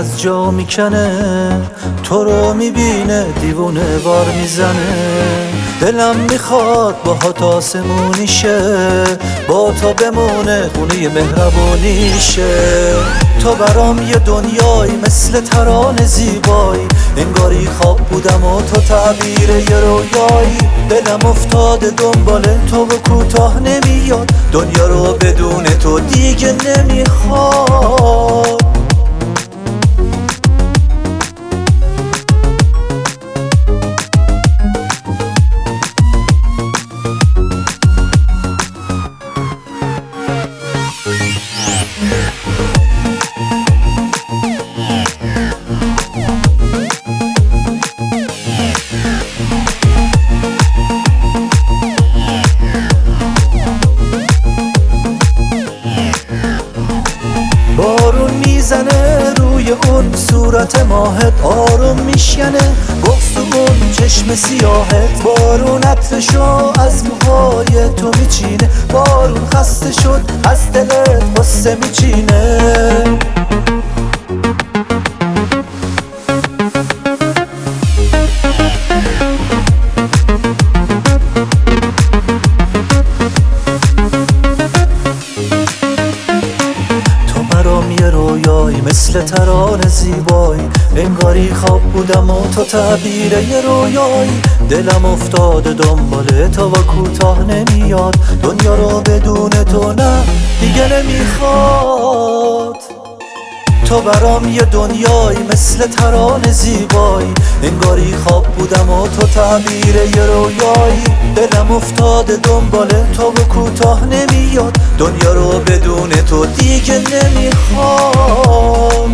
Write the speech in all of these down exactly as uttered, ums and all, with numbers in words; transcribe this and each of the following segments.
از جا میکنه، تو رو میبینه دیوونه وار میزنه. دلم میخواد باهات آسمونیشه، با تو بمونه خونه مهربونیشه. تو برام یه دنیایی مثل ترانه زیبایی، انگاری خواب بودم و تو تعبیر یه رویایی. دلم افتاده دنبال تو و کوتاه نمیاد، دنیا رو بدون تو دیگه نمیخواد. بارون میزنه روی اون صورت ماهت، آروم میشکنه گفت اون چشم سیاهت. بارون عطرشو از موهای تو میچینه، بارون خسته شد از دلت غصه میچینه. یه رویایی مثل ترانه زیبایی، انگاری خواب بودم و تو تعبیر یه رویایی. دلم افتاده دنبال تو و کوتاه نمیاد، دنیا رو بدون تو نه دیگه نمیخواد. تو برام یه دنیایی مثل ترانه زیبایی، انگاری خواب بودم و تو تعبیر یه رویایی. دلم افتاده دنبال تو و کوتاه نمیاد، دنیا رو بدون تو دیگه نمیخوام.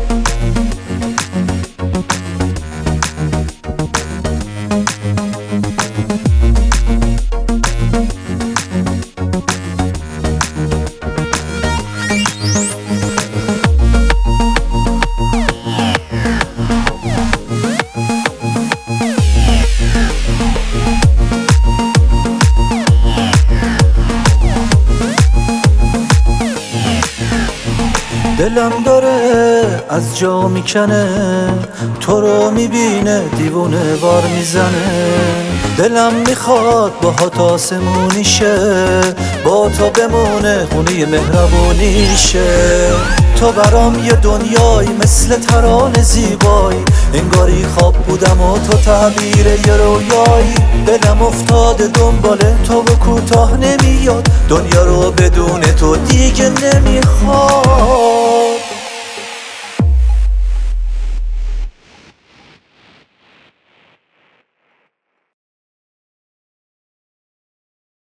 دلم داره از جا میکنه، تو رو میبینه دیوونه وار میزنه. دلم میخواد باهات آسمونیشه، با تو بمونه خونه مهربونیشه. تو برام یه دنیایی مثل ترانه زیبایی، انگاری خواب بودم و تو تعبیر یه رویایی. دلم افتاده دنبال تو و کوتاه نمیاد، دنیا رو بدون تو دیگه نمیخواد.